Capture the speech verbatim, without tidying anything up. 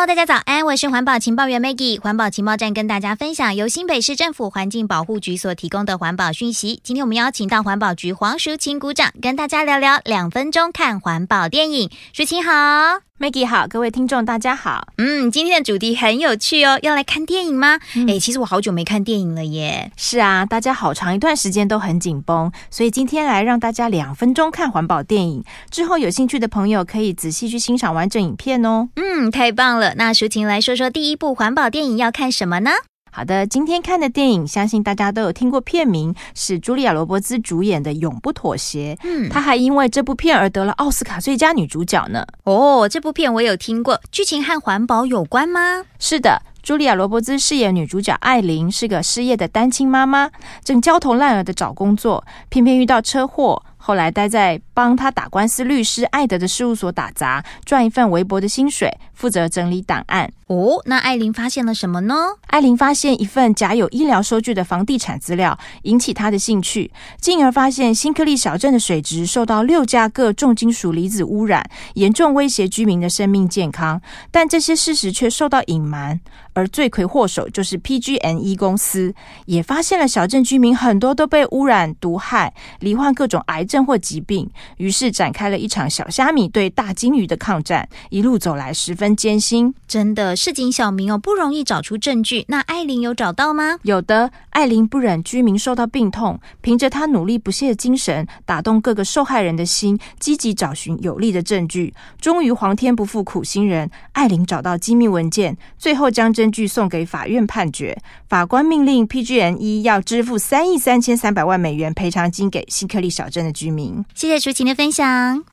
Hello， 大家早安，我是环保情报员 Maggie。环保情报站跟大家分享由新北市政府环境保护局所提供的环保讯息。今天我们邀请到环保局黄淑琴股长跟大家聊聊两分钟看环保电影。淑琴好。 Maggie 好，各位听众大家好。 嗯，今天的主题很有趣哦，要来看电影吗？哎、 嗯欸，其实我好久没看电影了耶。 是啊，大家好长一段时间都很紧绷，所以今天来让大家两分钟看环保电影。之后有兴趣的朋友可以仔细去欣赏完整影片哦。 嗯，太棒了。那淑琴来说说第一部环保电影要看什么呢？ 好的，今天看的电影相信大家都有听过片名，是茱莉亚·罗伯兹主演的《永不妥协》。嗯，她还因为这部片而得了奥斯卡最佳女主角呢。 哦，这部片我有听过，剧情和环保有关吗？ 是的，茱莉亚·罗伯兹饰演女主角艾琳，是个失业的单亲妈妈，正焦头烂额的找工作，偏偏遇到车祸。后来待在帮他打官司律师艾德的事务所打杂，赚一份微薄的薪水，负责整理档案。 哦，那艾琳发现了什么呢？ 艾琳发现一份夹有医疗收据的房地产资料，引起她的兴趣，进而发现新克利小镇的水质受到六价各重金属离子污染，严重威胁居民的生命健康，但这些事实却受到隐瞒。而罪魁祸首就是 P G and E 公司，也发现了小镇居民很多都被污染毒害，罹患各种癌症或疾病，于是展开了一场小虾米对大鲸鱼的抗战，一路走来十分艰辛。 真的市井小民哦，不容易找出证据。那艾琳有找到吗？ 有的，艾琳不忍居民受到病痛，凭着她努力不懈的精神，打动各个受害人的心，积极找寻有力的证据。终于皇天不负苦心人，艾琳找到机密文件，最后将证据送给法院判决。法官命令 P G and E 要支付三亿三千三百万美元赔偿金给新克利小镇的居民。 谢谢淑琴的分享。